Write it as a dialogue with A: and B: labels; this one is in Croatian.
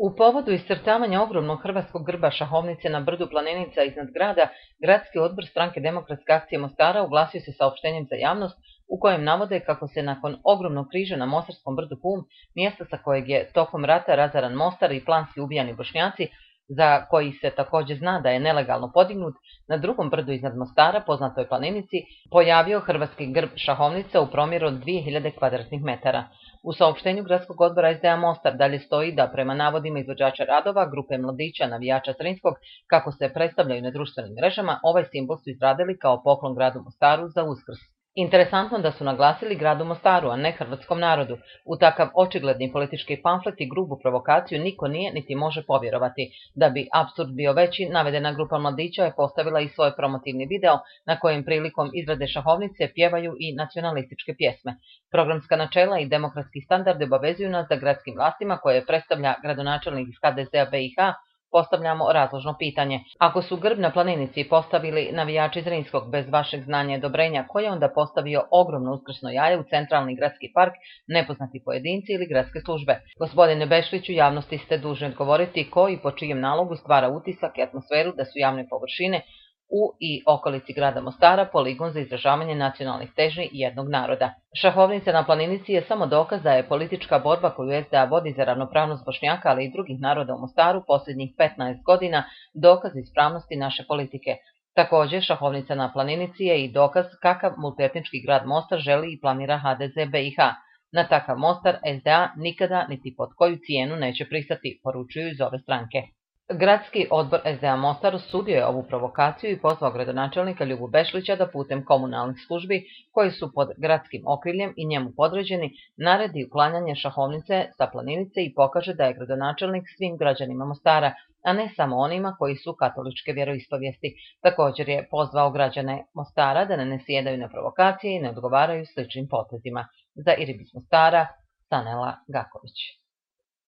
A: U povodu iscrtavanja ogromnog hrvatskog grba šahovnice na brdu Planenica iznad grada, Gradski odbor Stranke demokratske akcije Mostara oglasio se saopštenjem za javnost u kojem navode kako se nakon ogromnog križa na mostarskom brdu Hum, mjesta sa kojeg je tokom rata razaran Mostar i planski ubijani Bošnjaci, za koji se također zna da je nelegalno podignut, na drugom brdu iznad Mostara, poznatoj Planinici, pojavio hrvatski grb šahovnica u promjeru od 2000 kvadratnih metara. U saopštenju Gradskog odbora SDA Mostar dalje stoji da prema navodima izvođača radova, grupe mladića navijača Zrinskog, kako se predstavljaju na društvenim mrežama, ovaj simbol su izradili kao poklon gradu Mostaru za Uskrs. Interesantno da su naglasili gradu Mostaru, a ne hrvatskom narodu. U takav očigledni politički pamflet i grubu provokaciju niko nije niti može povjerovati. Da bi apsurd bio veći, navedena grupa mladića je postavila i svoj promotivni video na kojem prilikom izrade šahovnice pjevaju i nacionalističke pjesme. Programska načela i demokratski standardi obavezuju nas da gradskim vlastima, koje predstavlja gradonačelnik iz HDZ-a BiH, postavljamo razložno pitanje. Ako su grb na Planinici postavili navijači Zrinskog bez vašeg znanja i odobrenja, ko je onda postavio ogromno uskrsno jaje u centralni gradski park, nepoznati pojedinci ili gradske službe? Gospodine Bešliću, javnosti ste dužni odgovoriti ko i po čijem nalogu stvara utisak i atmosferu da su javne površine u i okolici grada Mostara poligon za izražavanje nacionalnih težnji jednog naroda. Šahovnica na Planinici je samo dokaz da je politička borba koju SDA vodi za ravnopravnost Bošnjaka, ali i drugih naroda u Mostaru posljednjih 15 godina dokaz ispravnosti naše politike. Također, šahovnica na Planinici je i dokaz kakav multietnički grad Mostar želi i planira HDZ BiH. Na takav Mostar SDA nikada niti pod koju cijenu neće pristati, poručuju iz ove stranke. Gradski odbor SDA Mostar osudio je ovu provokaciju i pozvao gradonačelnika Ljubu Bešlića da putem komunalnih službi, koji su pod gradskim okriljem i njemu podređeni, naredi uklanjanje šahovnice sa Planinice i pokaže da je gradonačelnik svim građanima Mostara, a ne samo onima koji su katoličke vjeroispovijesti. Također je pozvao građane Mostara da ne sjedaju na provokacije i ne odgovaraju sličnim potezima. Za Iribis Mostara, Sanela Gaković.